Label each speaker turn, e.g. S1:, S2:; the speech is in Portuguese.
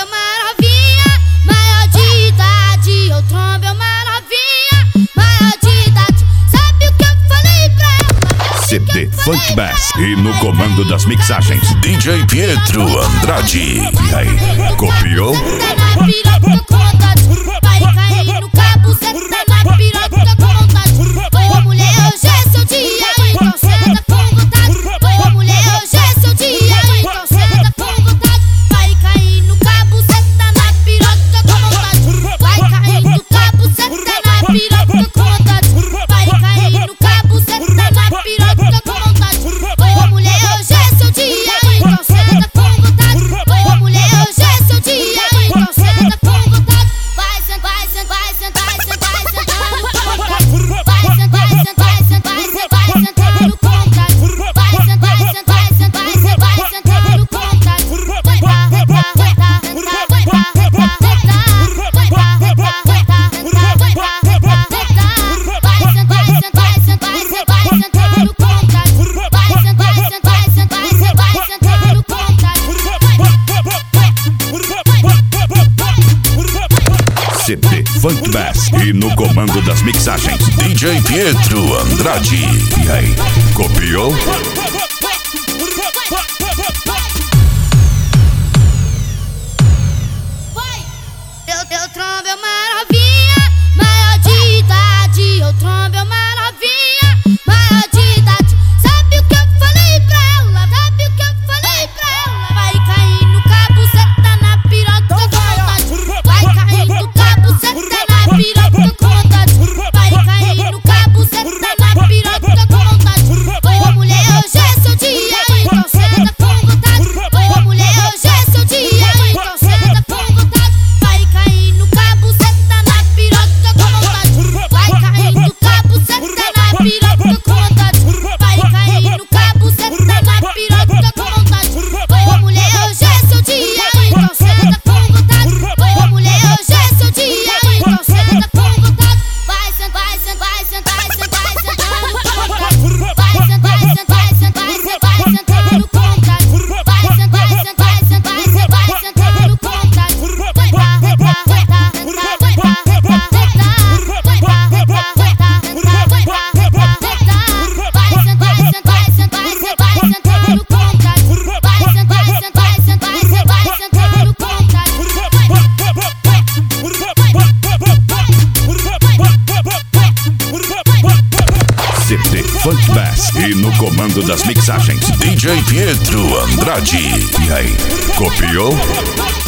S1: é maravilha, maior de idade. Eu trombo é maravilha, maior de idade. Sabe o que eu falei pra ela?
S2: CD Funk Bass. E no comando das mixagens, DJ Pietro Andrade. E aí, copiou?
S1: Cê tá na piroca com vontade, vai cair no cabo. Cê tá na piroca com vontade. Ô mulher, hoje é seu dia, então senta com vontade. Ô mulher, hoje é seu dia, então senta com vontade. Vai cair no cabo, cê tá na piroca com vontade. Vai cair no cabo, cê tá na piroca com vontade. Vai cair no cabo, cê tá na piroca com vontade. Ô mulher, hoje é seu dia, então senta com vontade. Ô mulher, hoje é seu dia, então senta com vontade. Vai sentar, vai sentar, vai sentar, vai sentar, vai sentar no contato. Vai sentar, vai sentar, vai sentar, vai sentar no contato. Vai sentar, vai sentar, vai sentar, vai sentar no contato. Vai pra retar, retar, retar, vai pra retar, retar. Vai pra retar, retar, retar, vai pra retar, retar. Vai sentar, vai sentar, vai sentar, vai sentar no contato. Vai sentar, vai sentar, vai sentar, vai sentar no contato.
S2: CD Funk Bass. E no comando das mixagens, DJ Pietro Andrade. E aí, copiou?
S1: Eu trombo é maravilha, maior de idade. Eu trombo é maravilha, maior de idade. Sabe o que eu falei pra ela? Sabe o que eu falei pra ela? Vai cair no cabo, cê tá na piroca com vontade. Vai cair no cabo, cê tá na piroca com vontade. Vai cair no cabo, cê tá na piroca com vontade. Ô mulher, hoje é seu dia, então senta com vontade. Ô mulher, hoje é seu dia, então senta com vontade. Vai cair no cabo, cê tá na piroca com vontade. Vai cair no cabo, cê tá na piroca com vontade. Vai cair no cabo, cê tá na piroca com vontade. Ô mulher, hoje é seu dia, então senta com vontade. Ô mulher, hoje é seu dia, então senta com vontade. Vai sentar, vai sentar, vai sentar, vai sentar, vai sentar no contato. Vai sentar, vai sentar, vai sentar, vai sentar no contato. Vai sentar, vai sentar, vai sentar, vai sentar no contato. Vai pra retar, retar, retar, vai pra retar, retar. Vai pra retar, retar, retar, vai pra retar, retar. Vai sentar, vai sentar, vai sentar, vai sentar no contato. Vai sentar, vai sentar, vai sentar, vai sentar no contato.
S2: CD Funk Bass. E no comando das mixagens, DJ Pietro Andrade. E aí, copiou?